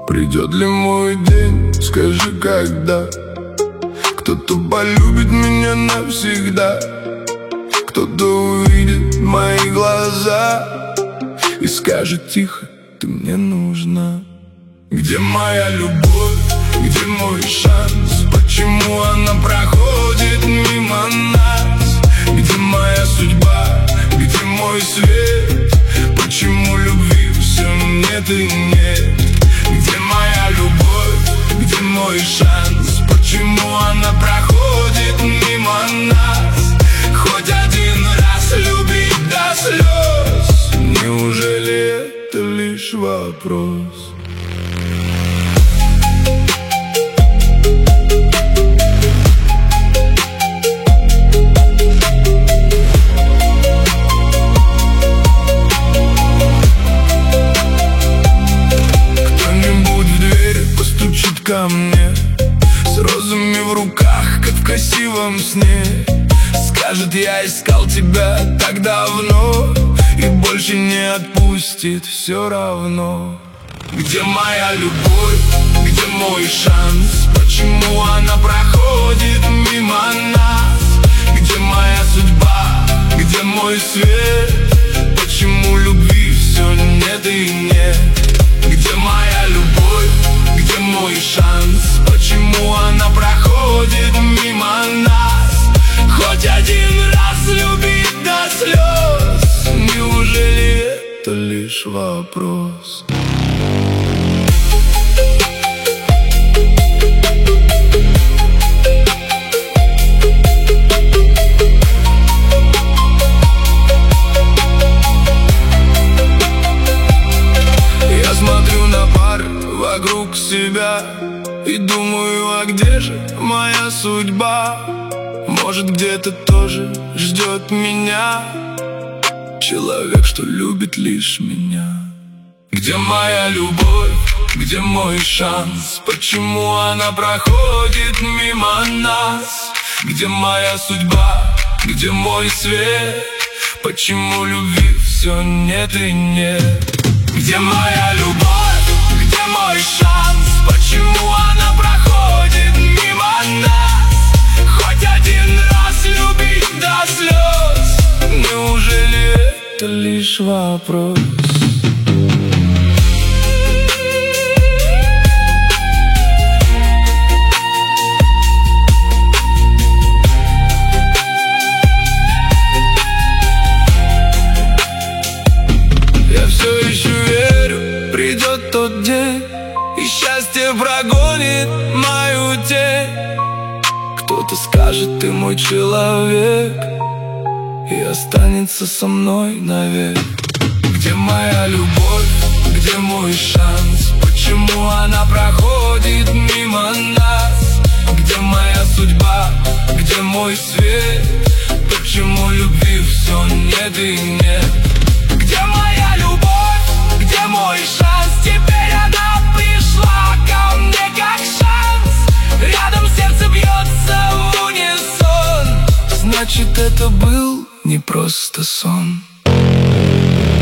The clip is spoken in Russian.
Придет ли мой день, скажи, когда кто-то полюбит меня навсегда, кто-то увидит мои глаза и скажет тихо: ты мне нужна. Где моя любовь, где мой шанс? Почему она проходит мимо нас? Где моя судьба, где мой свет? Почему любви все нет и нет? Где моя любовь, где мой шанс? Почему она проходит мимо нас? Хоть один раз любить до слез. Неужели это лишь вопрос? Ко мне с розами в руках, как в красивом сне, скажет: я искал тебя так давно и больше не отпустит все равно. Где моя любовь, где мой шанс? Почему она проходит мимо нас? Где моя судьба, где мой свет? Почему любви все нет и нет? Где моя любовь, где мой шанс? Почему она проходит мимо нас? Хоть один раз любить до слез. Неужели это лишь вопрос? Я смотрю на пары вокруг себя и думаю: а где же моя судьба? Может, где-то тоже ждет меня человек, что любит лишь меня. Где моя любовь, где мой шанс? Почему она проходит мимо нас? Где моя судьба, где мой свет? Почему любви все нет и нет? Где моя любовь, где мой шанс? Почему она проходит мимо нас? Хоть один раз любить до слез. Неужели это лишь вопрос? Я все еще верю, придет тот день, и счастье прогонит мою тень. Кто-то скажет: ты мой человек, и останется со мной навек. Где моя любовь, где мой шанс? Почему она проходит мимо нас? Где моя судьба, где мой свет? Почему любви все нет и нет? Где моя любовь, где мой шанс? Теперь она пришла ко мне как шанс. Рядом сердце бьется в унисон. Значит, это был не просто сон.